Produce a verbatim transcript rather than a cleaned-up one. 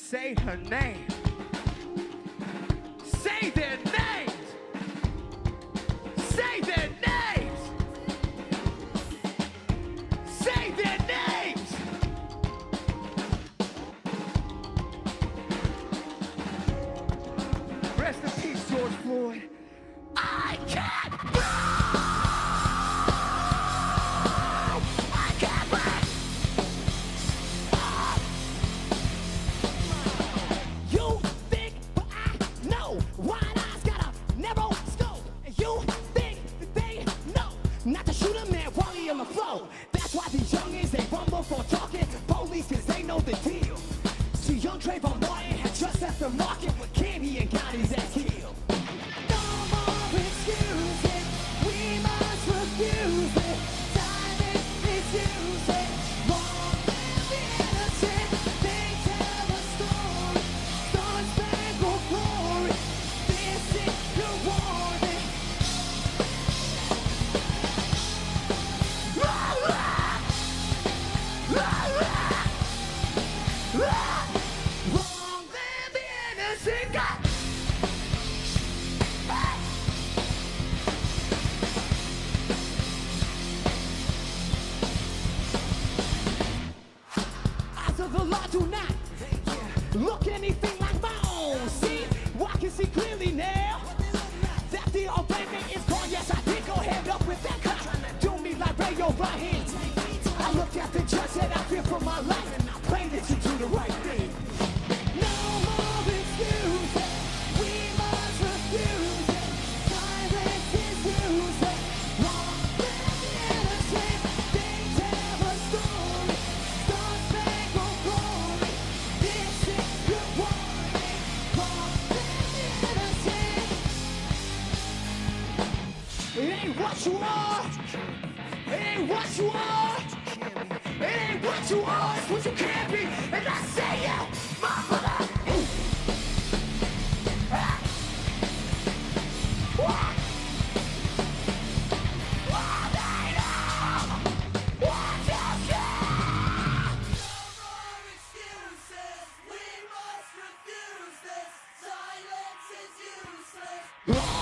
Say her name. Say their names. Say their names. Say their names. Rest in peace, George Floyd. I can't breathe. I can't breathe. You think, but I know. Wide eyes got a narrow scope. And you think that they know not to shoot a man while he on the floor. That's why these youngins, they rumble for talking police, cause they know the deal. See, young Trayvon Martin had just left the market for candy and got his ass killed. No more excuses, we must refuse it. Silence is useless. Wrong and the innocent, they tell a story. Star-spangled glory, this is your warning. Ah, ah, ah, ah, ah. Wrong and the innocent got. Eyes of the law do not look anything like my own. See, well, I can see clearly now that the abatement is gone. Yes, I did go head up with that cop. Do me like Ray O'Brien. I looked at the judge, said I fear for my life, and I pray that you do the right thing. No more excuses, we must refuse it. Silence is useless. Wrong and the innocent, they tell a story. Star-spangled glory, this is your warning. Wrong and the innocent. It ain't what you are. It ain't what you are. It ain't what you are. It's what you can't be. And I say you, my brother. Ooh. Ah. What? What they know? What you say? No more excuses, we must refuse this. Silence is useless.